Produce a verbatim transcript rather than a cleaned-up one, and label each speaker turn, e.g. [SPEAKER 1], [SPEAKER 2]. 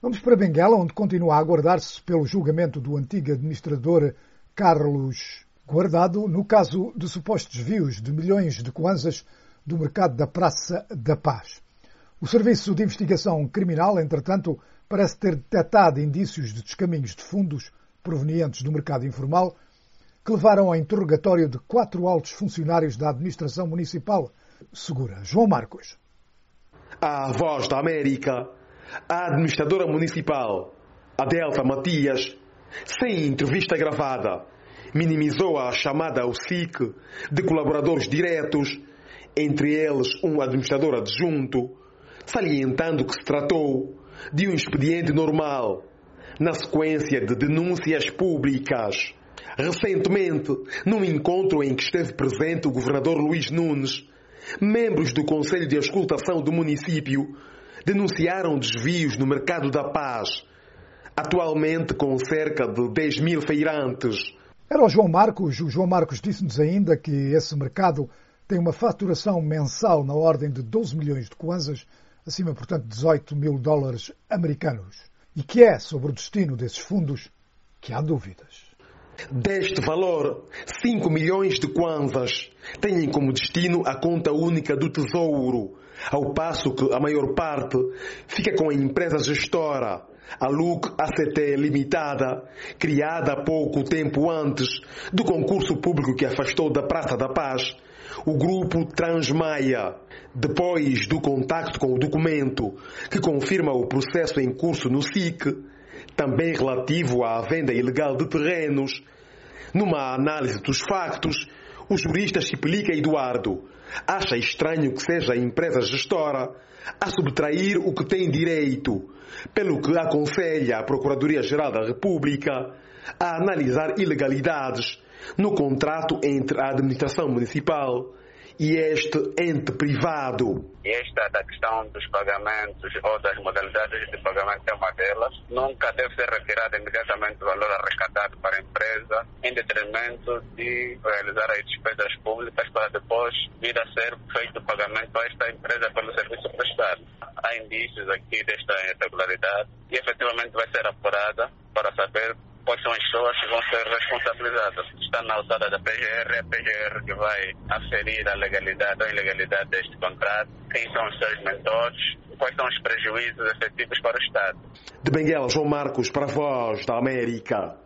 [SPEAKER 1] Vamos para Benguela, onde continua a aguardar-se pelo julgamento do antigo administrador Carlos Guardado, no caso de supostos desvios de milhões de kwanzas do mercado da Praça da Paz. O Serviço de Investigação Criminal, entretanto, parece ter detectado indícios de descaminhos de fundos provenientes do mercado informal que levaram ao interrogatório de quatro altos funcionários da administração municipal, segura João Marcos.
[SPEAKER 2] A Voz da América, a administradora municipal, Adelfa Matias, sem entrevista gravada, minimizou a chamada ao S I C de colaboradores diretos, entre eles um administrador adjunto, salientando que se tratou de um expediente normal, na sequência de denúncias públicas. Recentemente, num encontro em que esteve presente o governador Luís Nunes, membros do Conselho de Auscultação do município denunciaram desvios no mercado da Paz, atualmente com cerca de dez mil feirantes.
[SPEAKER 1] Era o João Marcos. O João Marcos disse-nos ainda que esse mercado tem uma faturação mensal na ordem de doze milhões de kwanzas, acima, portanto, de dezoito mil dólares americanos, e que é sobre o destino desses fundos que há dúvidas.
[SPEAKER 2] Deste valor, cinco milhões de kwanzas têm como destino a conta única do Tesouro, ao passo que a maior parte fica com a empresa gestora, a Luke A C T Limitada, criada há pouco tempo antes do concurso público que afastou da Praça da Paz o grupo Transmaia, depois do contacto com o documento que confirma o processo em curso no S I C, também relativo à venda ilegal de terrenos. Numa análise dos factos, o jurista Chipelica Eduardo acha estranho que seja a empresa gestora a subtrair o que tem direito, pelo que aconselha a Procuradoria-Geral da República a analisar ilegalidades no contrato entre a administração municipal e este ente privado.
[SPEAKER 3] Esta da questão dos pagamentos ou das modalidades de pagamento é uma delas. Nunca deve ser retirado imediatamente o valor arrecadado para a empresa em detrimento de realizar as despesas públicas para depois vir a ser feito o pagamento a esta empresa pelo serviço prestado. Há indícios aqui desta irregularidade e efetivamente vai ser apurada para saber quais são as pessoas que vão ser responsabilizadas. Está na alçada da P G R, a P G R que vai aferir a legalidade ou ilegalidade deste contrato, quem são os seus mentores, quais são os prejuízos efetivos para o Estado.
[SPEAKER 2] De Benguela, João Marcos, para a Voz da América.